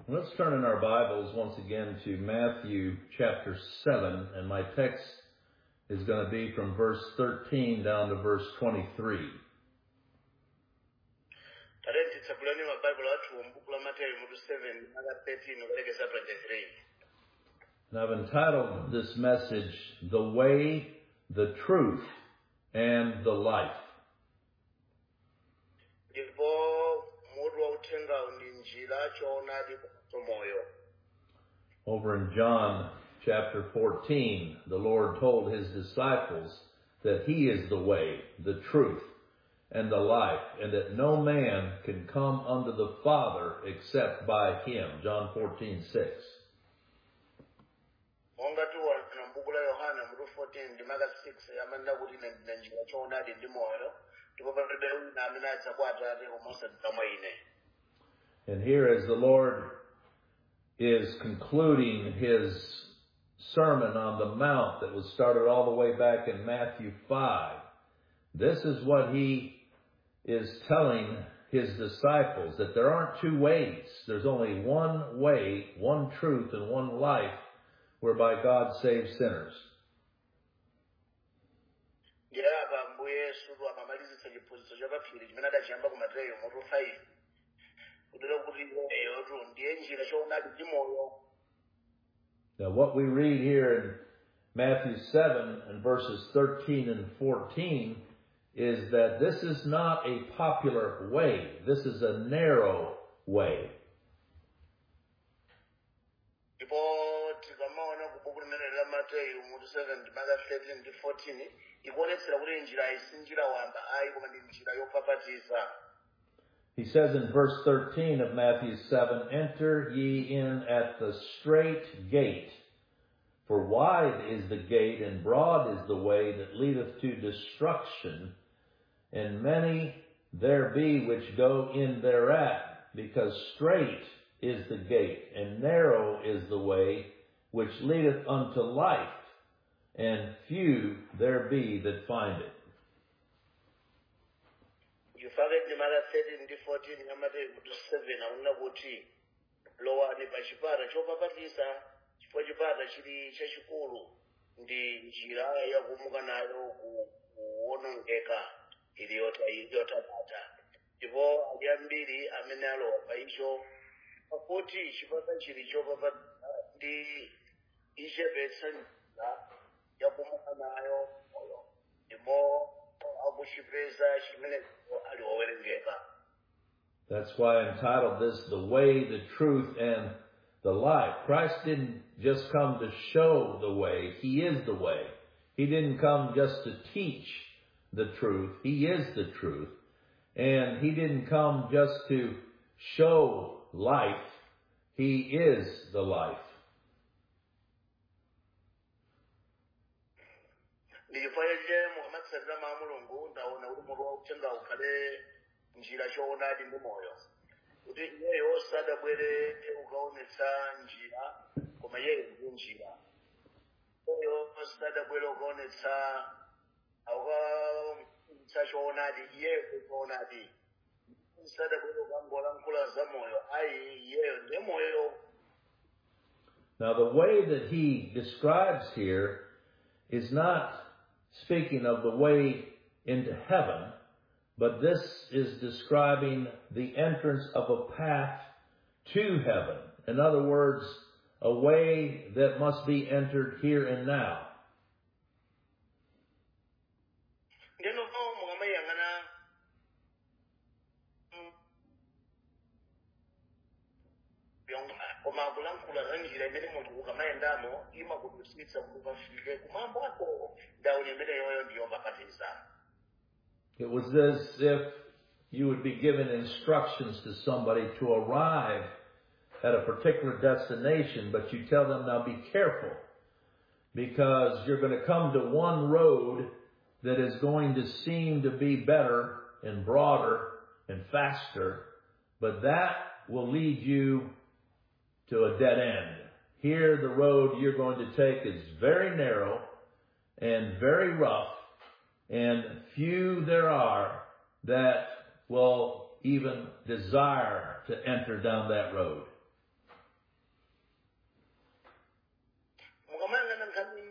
Let's turn in our Bibles once again to Matthew chapter 7, and my text is going to be from verse 13 down to verse 23. And I've entitled this message, The Way, the Truth, and the Life. Over in John chapter 14, the Lord told his disciples that he is the way, the truth, and the life, and that no man can come unto the Father except by him. John 14:6. And here as the Lord is concluding his sermon on the Mount that was started all the way back in Matthew 5, this is what he is telling his disciples, that there aren't two ways. There's only one way, one truth, and one life whereby God saves sinners. Now what we read here in Matthew 7 and verses 13 and 14 is that this is not a popular way. This is a narrow way. He says in verse 13 of Matthew 7, Enter ye in at the strait gate, for wide is the gate and broad is the way that leadeth to destruction, and many there be which go in thereat, because strait is the gate, and narrow is the way which leadeth unto life, and few there be that find it. That's why I entitled this, The Way, the Truth, and the Life. Christ didn't just come to show the way. He is the way. He didn't come just to teach the truth. He is the truth. And he didn't come just to show life. He is the life. Njira choonadi ndi moyo kuti iyeyo sadabwere ukaonetsa njira koma iyeyo ndi njira. Iyeyo sadabwere ukaonetsa aukaonetsa choonadi, iyeyo ndi choonadi. Sadabwere ukangolankhula za moyo, ayi iyeyo ndi moyo. Now the way that he describes here is not speaking of the way into heaven, but this is describing the entrance of a path to heaven. In other words, a way that must be entered here and now. It was as if you would be given instructions to somebody to arrive at a particular destination, but you tell them, now be careful, because you're going to come to one road that is going to seem to be better and broader and faster, but that will lead you to a dead end. Here, the road you're going to take is very narrow and very rough, and few there are that will even desire to enter down that road.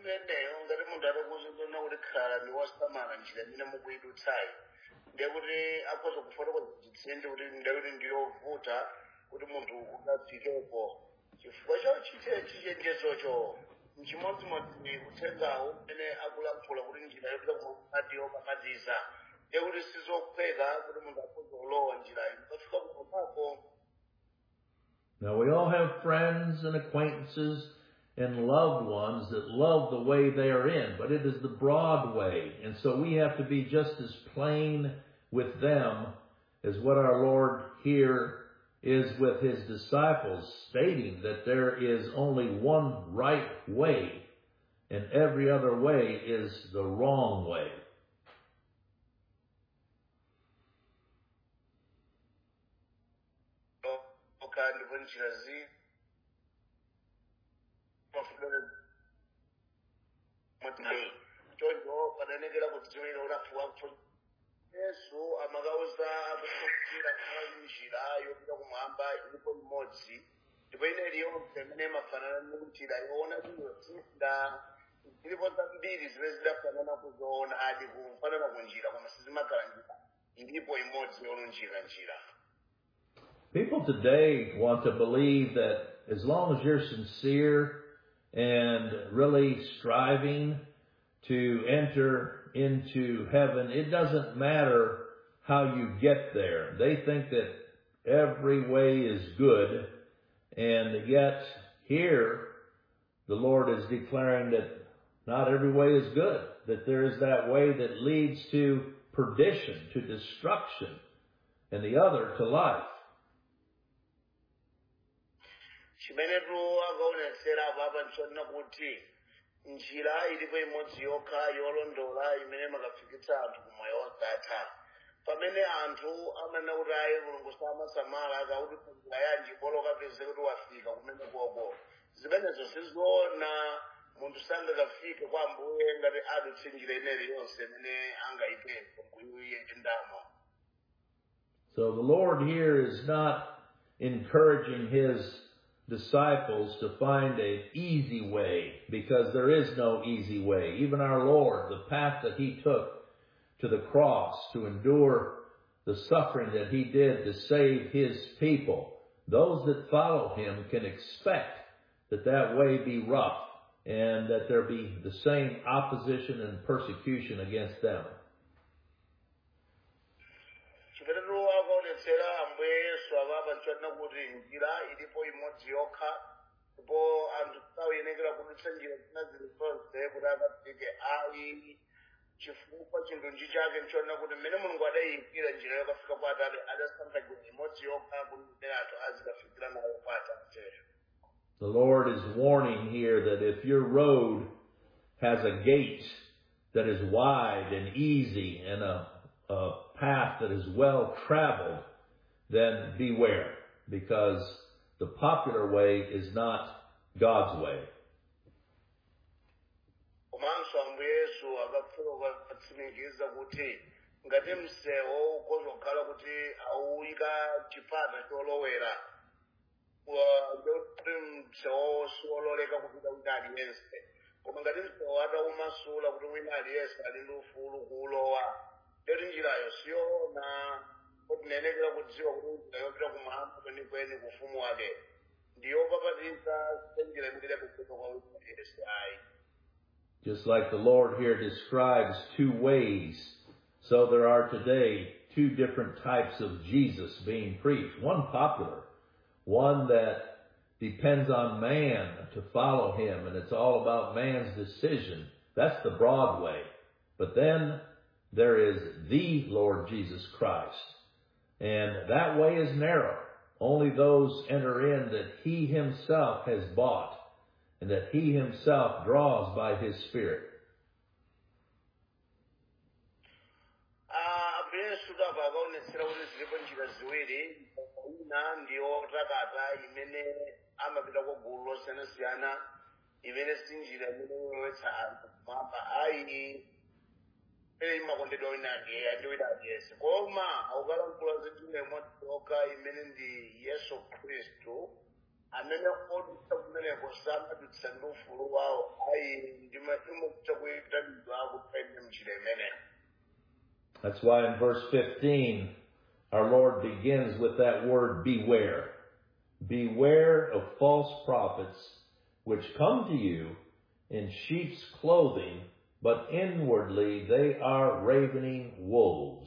imeneyo ngati munthu atakuziona kuti khala ndi wosamala njira imene mukuyidutsayi ndiye kuti akhoza kufotokoza chitsindi kuti ndakuti ndiyovuta kuti munthu ukafikepo chifukwa chichenjezocho mchimodzimodzi uthengawo umene akulankhula kuti njira yopita kumadiyo pamatiza ndiye kuti sizophweka kuti munthu akhoza kulowa njirayi mukafika kumapako. Now we all have friends and acquaintances and loved ones that love the way they are in, but it is the broad way. And so we have to be just as plain with them as what our Lord here is with his disciples, stating that there is only one right way and every other way is the wrong way. Yesu amakauza akufungira kumali njira yopita kumwamba ilipo imodzi ndipo ine iliyonse imene imafanana njira yoona zinthu zilipo zambiri zimene zidafanana kuzoona adi kufanana kunjira koma sizimakhala njira ilipo imodzi yolunjika njira. People today want to believe that as long as you're sincere and really striving to enter into heaven, it doesn't matter how you get there. They think that every way is good, and yet here the Lord is declaring that not every way is good, that there is that way that leads to perdition, to destruction, and the other to life. Njira ilipo imodzi yokha yolondola imene makafikitsa anthu kumoyo wosatha pamene anthu amanena kuti ayi mulungu samasamala akakuti njira yanji bolo kapeze kuti wafika kumene koko zimenezo sizoona munthu sangakafike kwa Ambuye ngati adutse njira ineyi yonse imene angayipeze kuyendamo. So the Lord here is not encouraging his disciples to find an easy way, because there is no easy way. Even our Lord, the path that he took to the cross to endure the suffering that he did to save his people, those that follow him can expect that that way be rough and that there be the same opposition and persecution against them. Ilipo imodzi yokha ndipo anthu sayenera kudutsa njira zina zilizonse kuti akafike ayi chifukwa chinthu chake nchona kuti mmene mulungu adayikira njira yokafika kwa Atate adasankha njira imodzi yokha kuti mmene anthu azikafikira nayo kwa Atate. The Lord is warning here that if your road has a gate that is wide and easy and a path that is well traveled, then beware, because the popular way is not God's way. Komanso Ambuye Yesu akafuna kutsimikiza kuti ngati msewu ukozokhala kuti awuyika chipata cholowera kuti msewu siwololeka kupita wina aliyense koma ngati msewu ataumasula kuti wina aliyense ali ndi ufulu kuulowa lero njirayo siyoona kutinenekera kudziwa kuti njira yopita kumwamba kwenikweni ku ufumu wake ndiyopapatiza njira imene kupita kwa wina aliyense ayi. Just like the Lord here describes two ways, so there are today two different types of Jesus being preached. One popular, one that depends on man to follow him, and it's all about man's decision. That's the broad way. But then there is the Lord Jesus Christ. And that way is narrow. Only those enter in that he himself has bought, and that he himself draws by his Spirit. amene odutsa kumeneko samadutsa ndi ufulu wawo ayi ndimachimukuta kuyitanidwa akupende mnjira imeneyo. That's why in verse 15, our Lord begins with that word beware. Beware of false prophets, which come to you in sheep's clothing, but inwardly they are ravening wolves.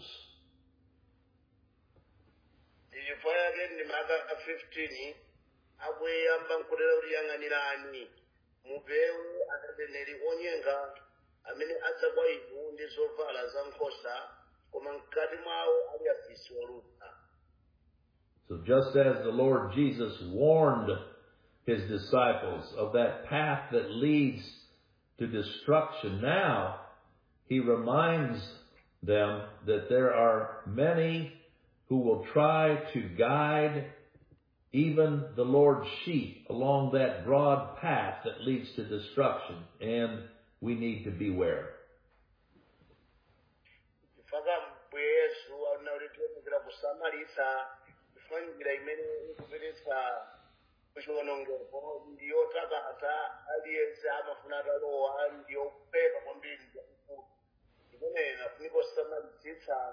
Chifukwa ndi maka 15 akuyamba nkulera kuti yang'anirani mupewe aneneri onyenga amene adza kwa inu ndi zovala za nkhosa koma mkati mwawo ali afisi oludza. So just as the Lord Jesus warned his disciples of that path that leads to destruction, now he reminds them that there are many who will try to guide even the Lord's sheep along that broad path that leads to destruction, and we need to beware. Njira imene ikupititsa kuchiwonongeko ndiyotakata aliyense amafuna atalowa ndiyopepa kwambiri ndiyakulu imene inafunika osamalitsa.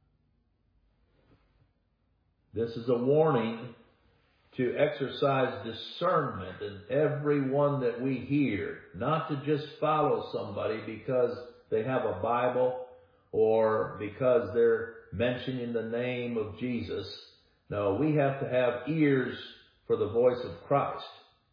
This is a warning to exercise discernment in everyone that we hear, not to just follow somebody because they have a Bible or because they're mentioning the name of Jesus. No, we have to have ears for the voice of Christ.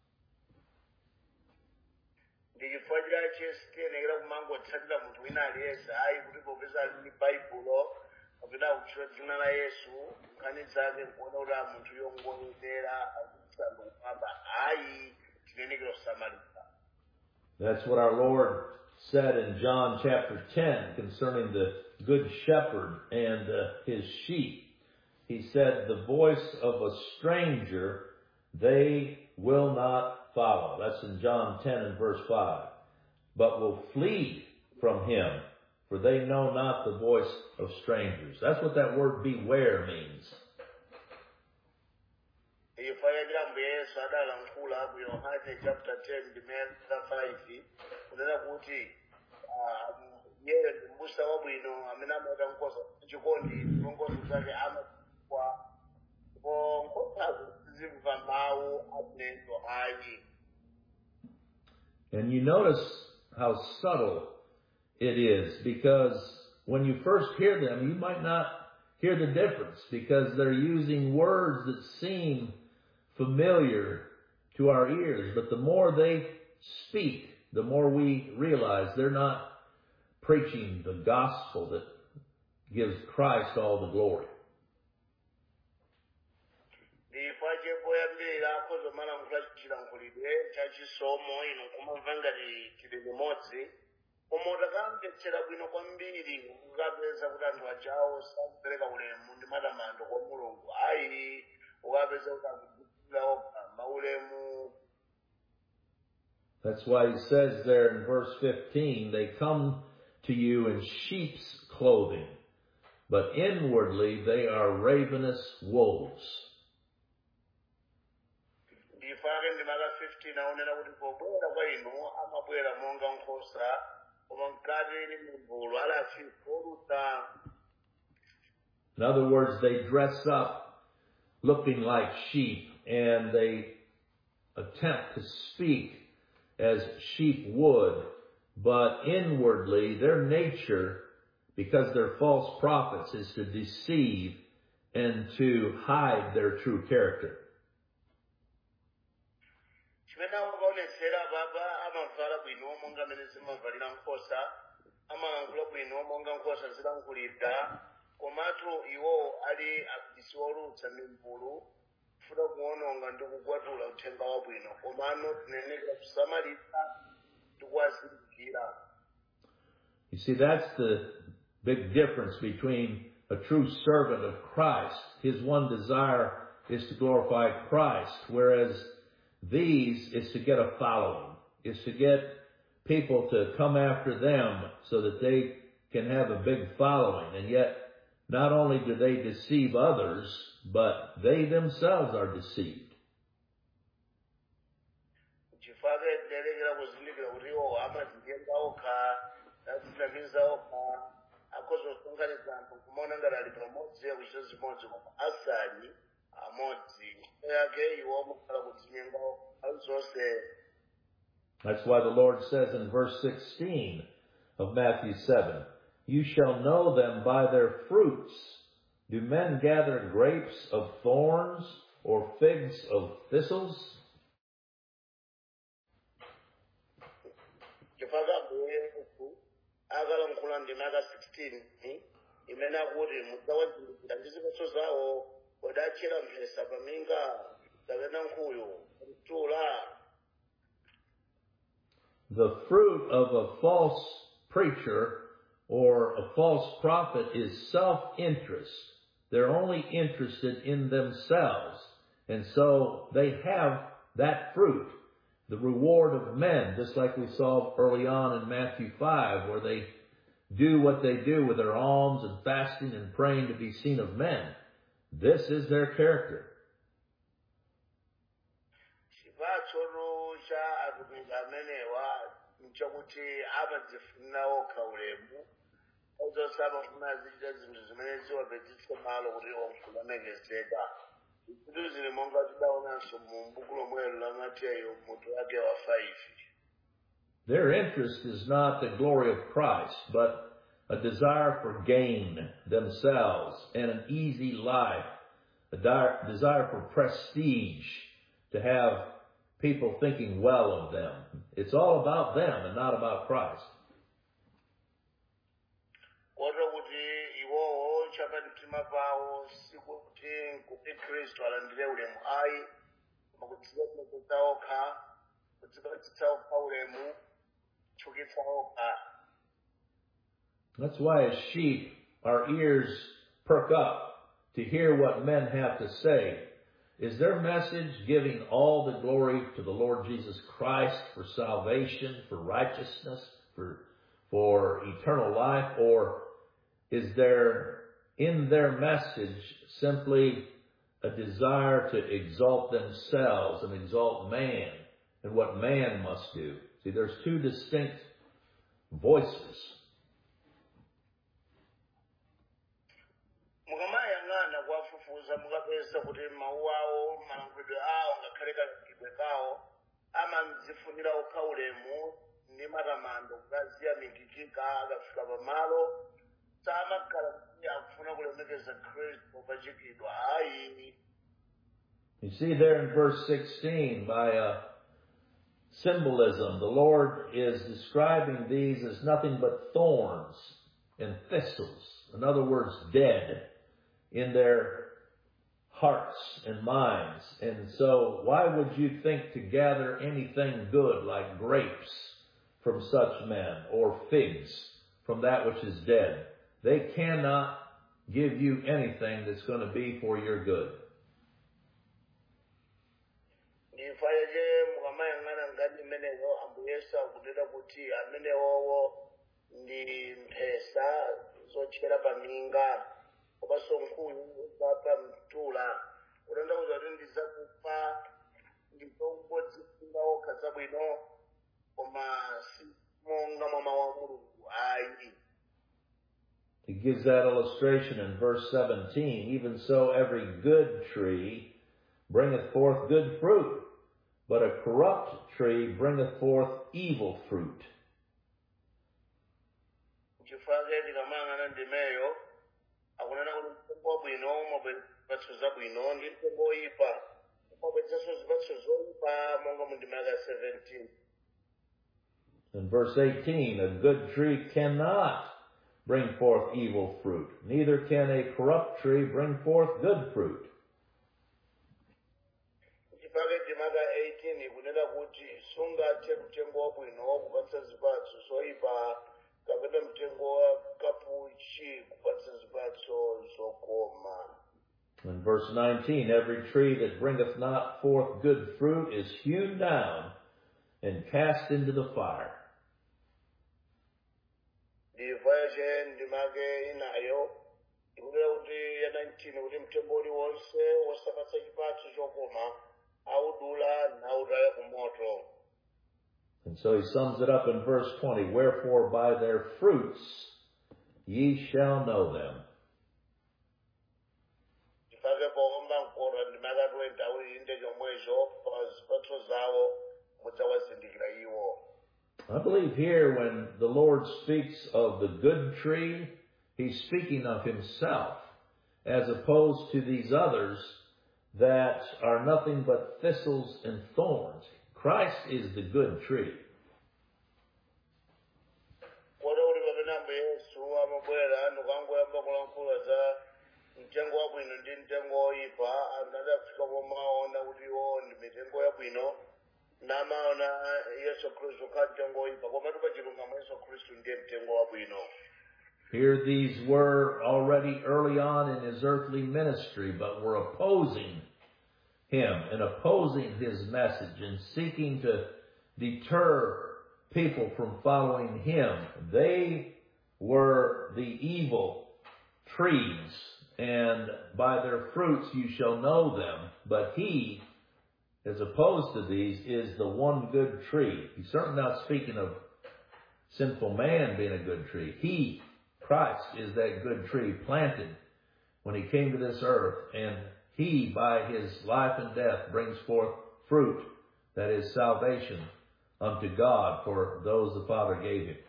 That's what our Lord said in John chapter 10 concerning the good shepherd and his sheep. He said, the voice of a stranger they will not follow. That's in John 10 and verse 5. But will flee from him, for they know not the voice of strangers. That's what that word beware means. Chapter 10, and you notice how subtle it is, because when you first hear them, you might not hear the difference because they're using words that seem familiar to our ears. But the more they speak, the more we realize they're not preaching the gospel that gives Christ all the glory. That's why he says there in verse 15, they come to you in sheep's clothing, but inwardly they are ravenous wolves. In other words, they dress up looking like sheep, and they attempt to speak as sheep would, but inwardly their nature, because they're false prophets, is to deceive and to hide their true character. You see, that's the big difference between a true servant of Christ. His one desire is to glorify Christ, whereas these is to get a following, is to get people to come after them so that they can have a big following. And yet, not only do they deceive others, but they themselves are deceived. amaona ngati ali pamodzi akuchita zimodzi koma asali amodzi ntchito yake iwo amakhala kudzinyenga zonse. That's why the Lord says in verse 16 of Matthew 7, "You shall know them by their fruits. Do men gather grapes of thorns or figs of thistles?" chifukwa Yesu akalankhula ndi maka 16 imene akuti mudzawazindikira ndi zipatso zawo, kodi atchera mphesa paminga kapena nkhuyu mtula. The fruit of a false preacher or a false prophet is self-interest. They're only interested in themselves. And so they have that fruit, the reward of men, just like we saw early on in Matthew 5, where they do what they do with their alms and fasting and praying to be seen of men. This is their character. Chipatso cha atumiki amenewa nchakuti amadzifunira okha ulemu, ozonse amafuna azichita zinthu zimene ziwapezitse malo kuti onkulemekezeka. Zinthu zili monga tidaonanso mu buku lomwelo la Mateyu mutu wake wa 5. Their interest is not the glory of Christ, but a desire for gain themselves and an easy life, a desire for prestige, to have people thinking well of them. It's all about them and not about Christ. Kotero kuti iwowo chapamtima pawo sikuti kuti Khristu alandire ulemu ayi, koma kudzichepetsa okha, kudzipatsa okha ulemu, kuchukitsa okha. That's why as sheep, our ears perk up to hear what men have to say. Is their message giving all the glory to the Lord Jesus Christ for salvation, for righteousness, for eternal life? Or is there in their message simply a desire to exalt themselves and exalt man and what man must do? See, there's two distinct voices. Mukamayang'ana kuwafufuza mukapeza kuti mawu awo, malankhulidwe awo, ngakhale kakhalidwe kawo amadzifunira okha ulemu ndi matamando kukaziyamikika akafika pamalo samakhala kuti akufuna kulemekeza Khristu popachikidwa ayi. You see there in verse 16, by symbolism, the Lord is describing these as nothing but thorns and thistles. In other words, dead in their hearts and minds. And so why would you think to gather anything good like grapes from such men or figs from that which is dead? They cannot give you anything that's going to be for your good. Ndifayeje mukamayang'ana ngati mmenewo ambuyesa kutera kuti amenewowo ndi mphesa zochera paminga komanso nkhuyu zapa mtula. Kutanthauza kuti ndizakufa ndizongodzifunira okha zabwino koma si monga mwa mawu a Mulungu ayi. He gives that illustration in verse 17. Even so, every good tree bringeth forth good fruit, but a corrupt tree bringeth forth evil fruit. Chifukwa tikamayang'ana ndimeyo akunena kuti mtengo wabwino umabweretsa zipatso zabwino ndi mtengo woyipa umabweretsanso zipatso zoyipa monga mu ndima ya 17. In verse 18, a good tree cannot bring forth evil fruit, neither can a corrupt tree bring forth good fruit. Chifukwa ndima ya 18 ikunena kuti sungathe mtengo wabwino kupatsa zipatso zoyipa kapena mtengo wa kapuchi kupatsa zipatso zokoma. In verse 19, every tree that bringeth not forth good fruit is hewn down and cast into the fire. Ndivaje ndimage inayo ikunena kuti ya 19 kuti mtengo uliwonse wosapatsa chipatso chokoma audula nautaya ku moto. And so he sums it up in verse 20, wherefore by their fruits ye shall know them. zawo mudzawazindikira iwo. I believe here when the Lord speaks of the good tree, He's speaking of Himself, as opposed to these others that are nothing but thistles and thorns. Christ is the good tree. Kodi uli papenambo Yesu amabwera nukangoyamba kulankhula za mtengo wabwino ndi mtengo woyipa, anadafika pomaona kuti iwo ndi mitengo yabwino, namaona Yesu Khristu kha mtengo woyipa, komatu pa chilungamo Yesu Khristu ndiye mtengo wabwino. Here these were already early on in His earthly ministry, but were opposing Him and opposing His message and seeking to deter people from following Him. They were the evil trees, and by their fruits you shall know them. But He, as opposed to these, is the one good tree. He's certainly not speaking of sinful man being a good tree. He, Christ, is that good tree planted when He came to this earth, and He, by His life and death, brings forth fruit, that is salvation, unto God for those the Father gave Him.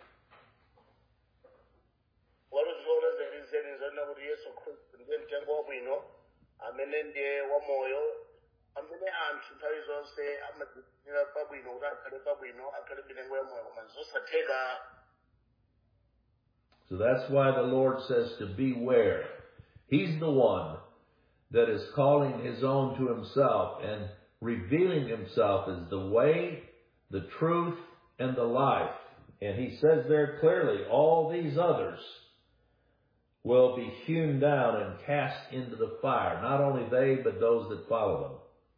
So that's why the Lord says to beware. He's the one that is calling His own to Himself and revealing Himself as the way, the truth, and the life. And He says there clearly, all these others will be hewn down and cast into the fire. Not only they, but those that follow them.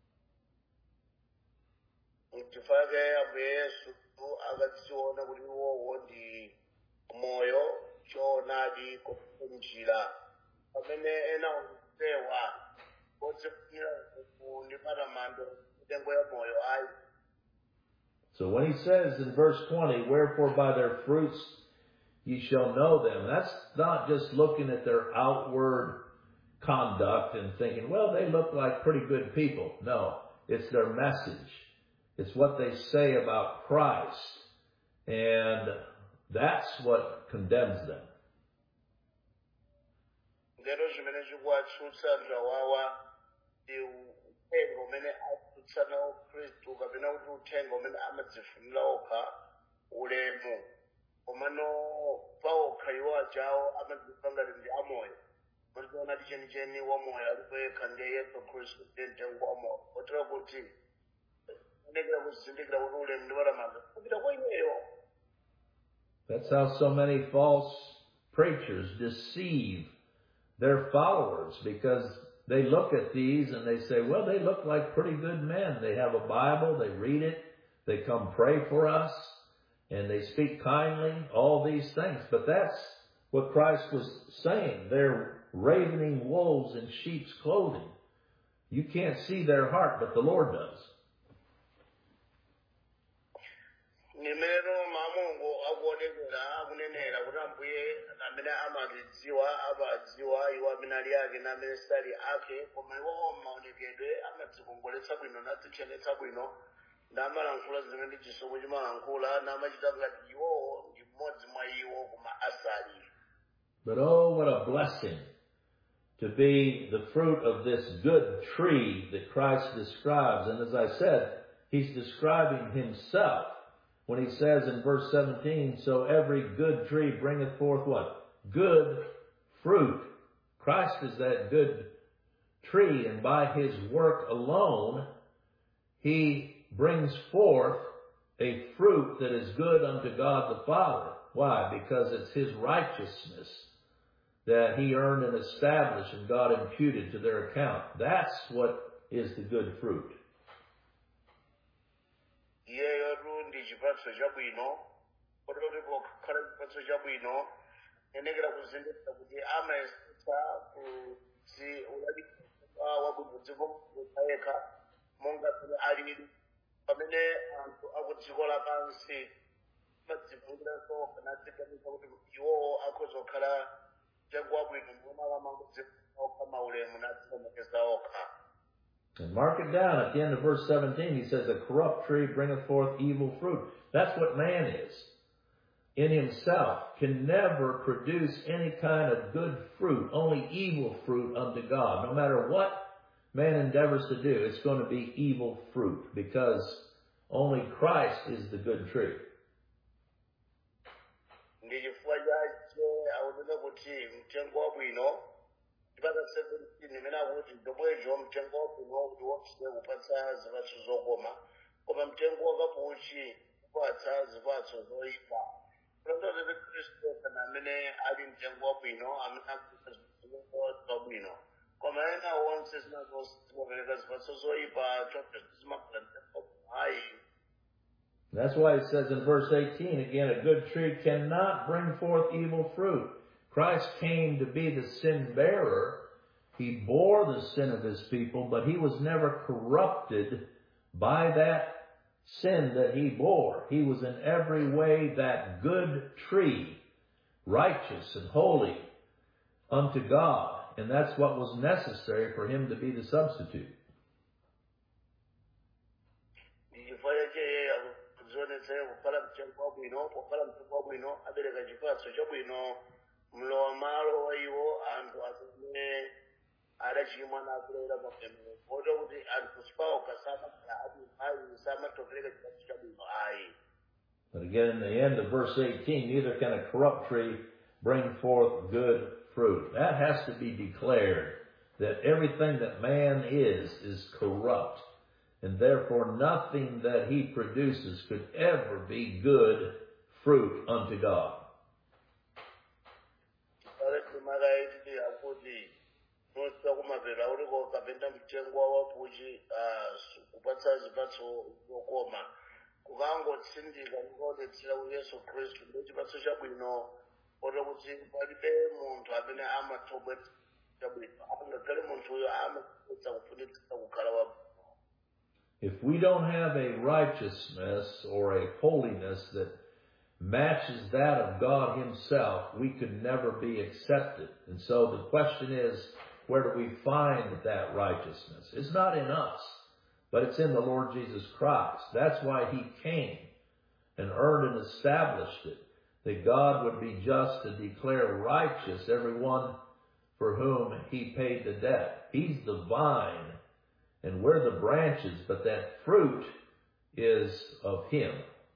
So when He says in verse 20, wherefore by their fruits ye shall know them, that's not just looking at their outward conduct and thinking, well, they look like pretty good people. No, it's their message. It's what they say about Christ. And that's what condemns them. That's how so many false preachers deceive their followers, because they look at these and they say, well, they look like pretty good men. They have a Bible, they read it, they come pray for us, and they speak kindly, all these things. But that's what Christ was saying. They're ravening wolves in sheep's clothing. You can't see their heart, but the Lord does. But oh, what a blessing to be the fruit of this good tree that Christ describes. And as I said, He's describing Himself when He says in verse 17, so every good tree bringeth forth what? Good fruit. Christ is that good tree, and by His work alone, He brings forth a fruit that is good unto God the Father. Why? Because it's His righteousness that He earned and established and God imputed to their account. That's what is the good fruit. And mark it down at the end of verse 17. He says, a corrupt tree bringeth forth evil fruit. That's what man is. In himself can never produce any kind of good fruit, only evil fruit unto God. No matter what man endeavors to do, it's going to be evil fruit because only Christ is the good tree. Ndichifukwa chache akunena kuti mtengo wabwino chipata 17 imene akuti ndomwecho mtengo wabwino kuti wopsire kupatsa zipatso zokoma koma mtengo wakapuchi kupatsa zipatso zoyipa. Kulondola Kristo kana amene ali mtengo wabwino amene akupatsa zipatso zabwino koma ena onse zimapereka zipatso zoyipa choncho zimakhala mtengo hayi. That's why it says in verse 18, again, a good tree cannot bring forth evil fruit. Christ came to be the sin bearer. He bore the sin of his people, but he was never corrupted by that sin that he bore. He was in every way that good tree, righteous and holy unto God. And that's what was necessary for him to be the substitute. Kukhala mtengo wabwino pokhala mtengo wabwino abereka chipatso chabwino mlowa malo wa iwo anthu amene adachimwa nakulera pamene kota kuti anthu sipaokha samatopereka chipatso chabwino ayi. But again, in the end of verse 18, neither can a corrupt tree bring forth good fruit. That has to be declared, that everything that man is corrupt. And therefore nothing that he produces could ever be good fruit unto God. If we don't have a righteousness or a holiness that matches that of God himself, we could never be accepted. And so the question is, where do we find that righteousness? It's not in us, but it's in the Lord Jesus Christ. That's why he came and earned and established it, that God would be just to declare righteous everyone for whom he paid the debt. He's the vine, and we're the branches, but that fruit is of him.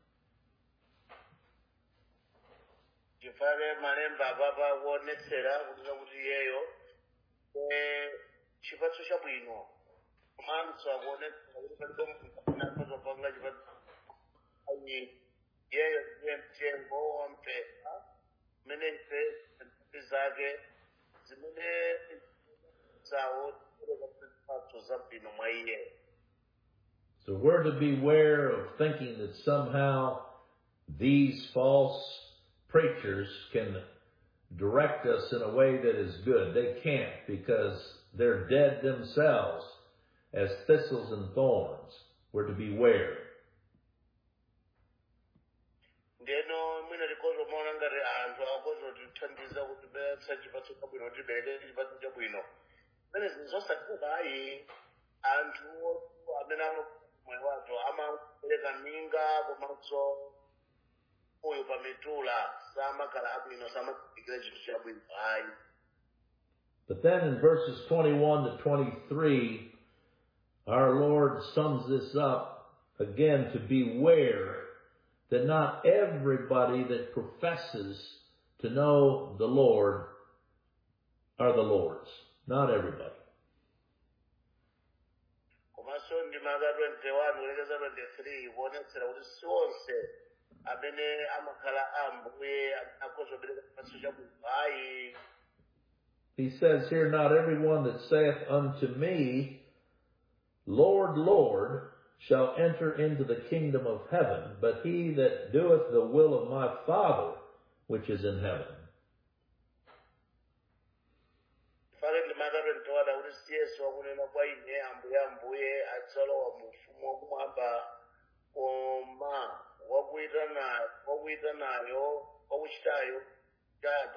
So we're to beware of thinking that somehow these false preachers can direct us in a way that is good. They can't, because they're dead themselves as thistles and thorns. We're to beware. But then in verses 21 to 23, our Lord sums this up again, to beware that not everybody that professes to know the Lord are the Lord's. Not everybody. He says here, not everyone that saith unto me, Lord, Lord, shall enter into the kingdom of heaven, but he that doeth the will of my Father which is in heaven.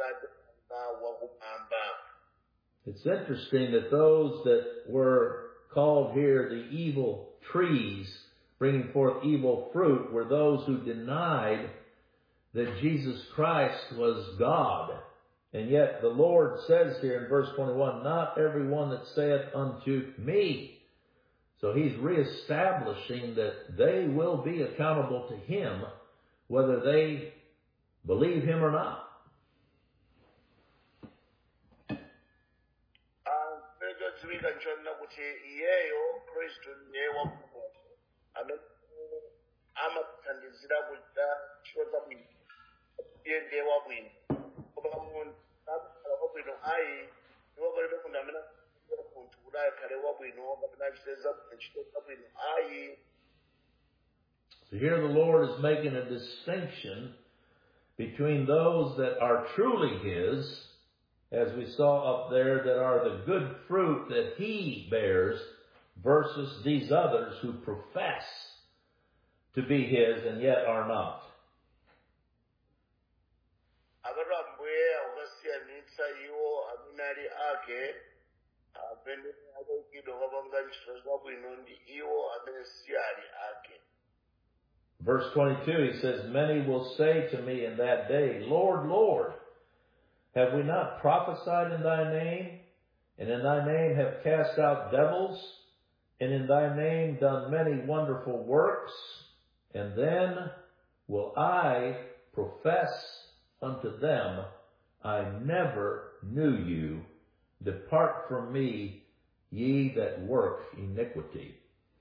It's interesting that those that were called here the evil trees, bringing forth evil fruit, were those who denied that Jesus Christ was God. And yet the Lord says here in verse 21, not everyone that saith unto me. So he's reestablishing that they will be accountable to him, whether they believe him or not. Zvika nchona kuti iyeyo Kristu ndiye wakumoto amene amathandizira kuita ntchito zabwino, iye ndiye wabwino. Koma munthu akakhala wabwino ayi iwo palibe munthu amene munthu kuti akhale wabwino kapena achite ntchito zabwino ayi. So here the Lord is making a distinction between those that are truly his, as we saw up there, that are the good fruit that he bears, versus these others who profess to be his and yet are not. Verse 22, he says, many will say to me in that day, Lord, Lord, have we not prophesied in thy name, and in thy name have cast out devils, and in thy name done many wonderful works? And then will I profess unto them, I never knew you. Depart from me, ye that work iniquity.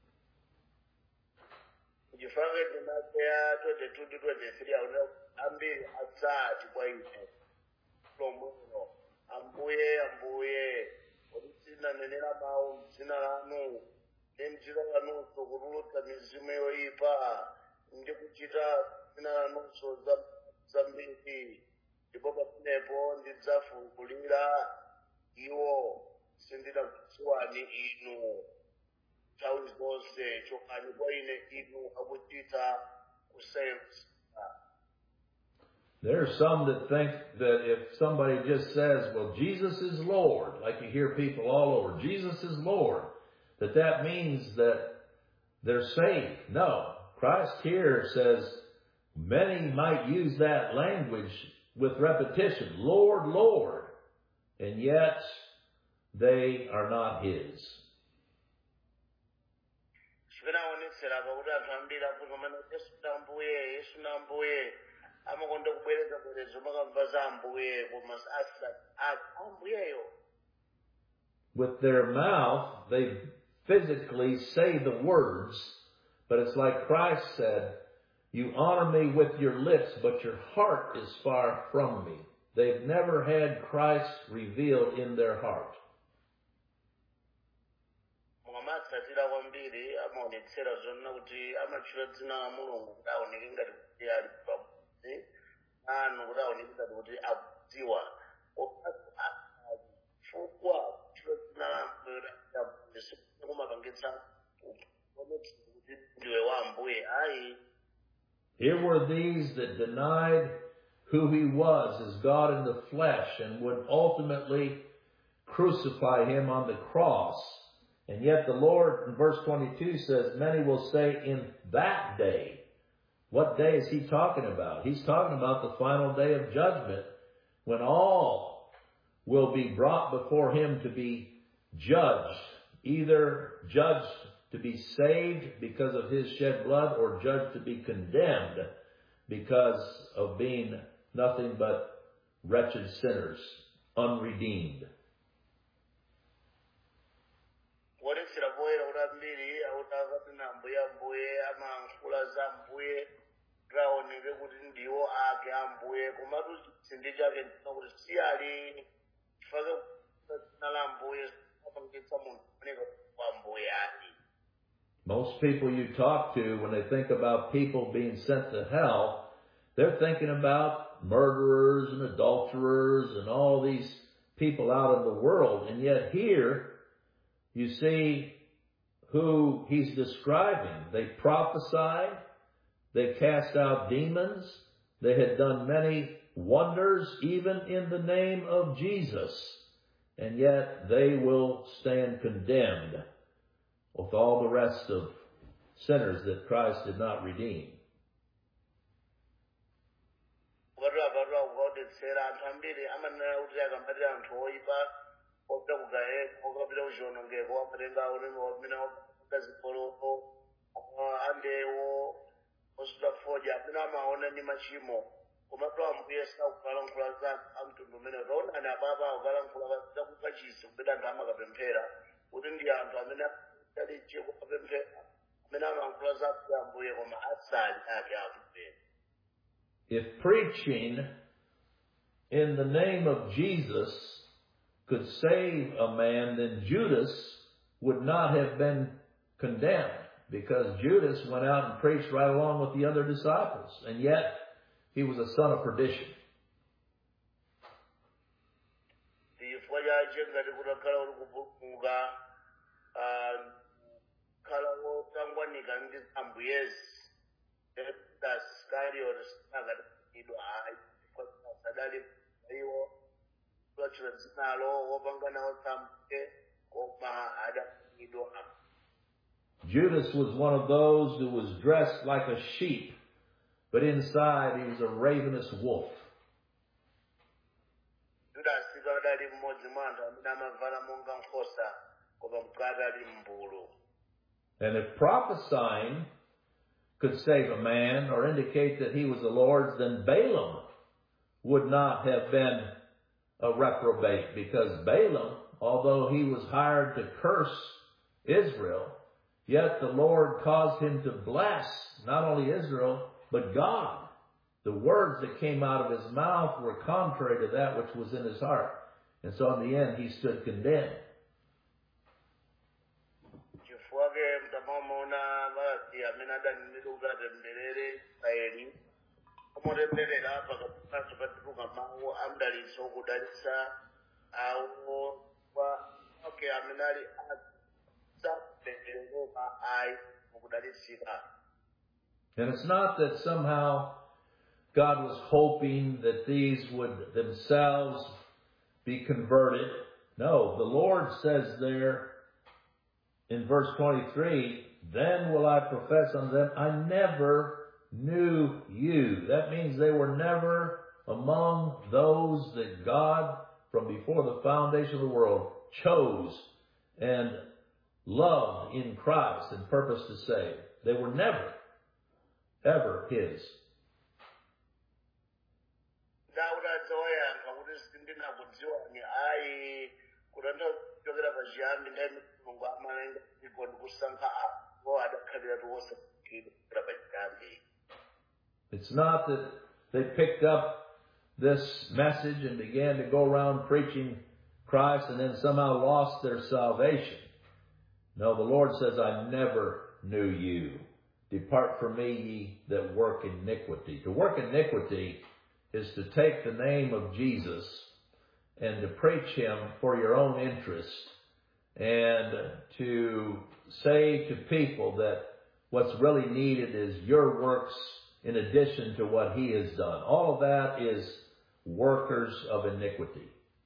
Ambuye, Ambuye, ulisina nenera mau zina lanu, njira lanu sokuruta mizimu yoipa, ndi kuchita zina lanu zambiri, ndipo patepo ndidzafukulira iwo sindida kutsiwani inu. Nthawi zonse chokani kwa ine inu akuchita kusenza. There are some that think that if somebody just says, well, Jesus is Lord, like you hear people all over, Jesus is Lord, that means that they're saved. No. Christ here says many might use that language with repetition, Lord, Lord, and yet they are not his. With their mouth, they physically say the words, but it's like Christ said, you honor me with your lips, but your heart is far from me. They've never had Christ revealed in their heart. Here were these that denied who he was as God in the flesh and would ultimately crucify him on the cross. And yet the Lord, in verse 22, says, many will say in that day. What day is he talking about? He's talking about the final day of judgment, when all will be brought before him to be judged, either judged to be saved because of his shed blood, or judged to be condemned because of being nothing but wretched sinners, unredeemed. Most people you talk to, when they think about people being sent to hell, they're thinking about murderers and adulterers and all these people out in the world. And yet here, you see who he's describing. They prophesied, they cast out demons, they had done many wonders, even in the name of Jesus. And yet they will stand condemned with all the rest of sinners that Christ did not redeem. kubatwa kukaudetsera anthu ambiri amanena kuti akambatira anthu oyipa opita kugaye okapita kuchiwonongeko amatenga amene akazipoloko andewo osuta fodya amene amaona ndi machimo komatu ambuye sakukalankhula za amtundu umene taonani apapa akukalankhula zakukachisi kupita anthu amakapemphera kuti ndi anthu amene alichiko kapemphera amene amalankhula za ambuye koma asali ake ambuye. If preaching in the name of Jesus could save a man, then Judas would not have been condemned, because Judas went out and preached right along with the other disciples, and yet he was a son of perdition. Judas was one of those who was dressed like a sheep, but inside he was a ravenous wolf. And if prophesying could save a man or indicate that he was the Lord's, then Balaam would not have been a reprobate, because Balaam, although he was hired to curse Israel, yet the Lord caused him to bless not only Israel, but God. The words that came out of his mouth were contrary to that which was in his heart. And so in the end, he stood condemned. And it's not that somehow God was hoping that these would themselves be converted. No, the Lord says there in verse 23, then will I profess unto them, I never knew you. That means they were never among those that God, from before the foundation of the world, chose and loved in Christ and purposed to save. They were never, ever His. It's not that they picked up this message and began to go around preaching Christ and then somehow lost their salvation. No, the Lord says, I never knew you. Depart from me, ye that work iniquity. To work iniquity is to take the name of Jesus and to preach Him for your own interest, and to say to people that what's really needed is your works in addition to what He has done. All of that is workers of iniquity.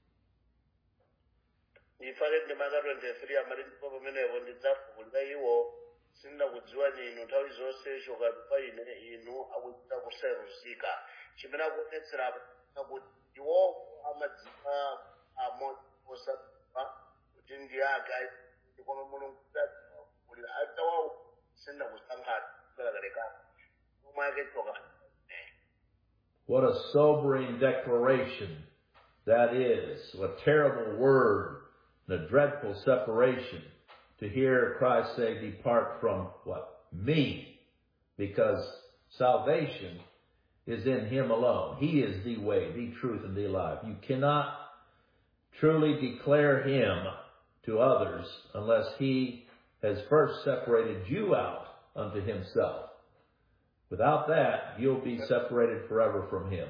What a sobering declaration that is. What a terrible word and a dreadful separation to hear Christ say, depart from what? Me. Because salvation is in Him alone. He is the way, the truth, and the life. You cannot truly declare Him to others unless He has first separated you out unto Himself. Without that, you'll be separated forever from Him.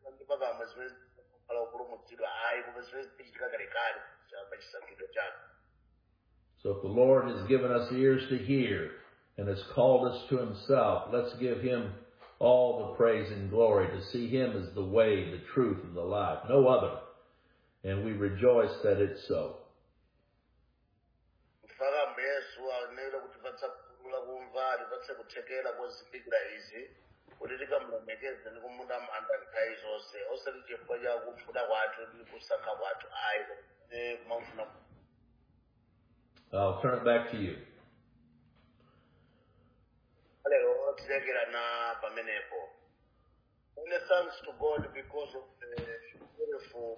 ndipakamba zimene kukhala kupulumutsidwa ayi koma zimene zichitika kalekale chamba chisankhidwe chake. So if the Lord has given us ears to hear and has called us to himself, let's give him all the praise and glory to see him as the way, the truth, and the life. No other. And we rejoice that it's so. Mfakamba Yesu anena kutipatsa kulula kumva tipatse kuthekera kozindikira izi kuti tikamlemekeze ndi kumunda manda nthawi zonse osati chifukwa cha kufuna kwathu ndi kusankha kwathu ayi kumafuna. I'll turn it back to you. Lero tilekera na pamenepo. Only thanks to God because of the beautiful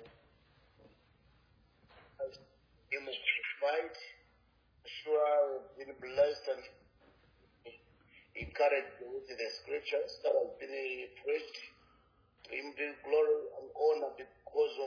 him of fight. Sure, we've been blessed and encouraged with the scriptures that have been preached. To him be glory and honor because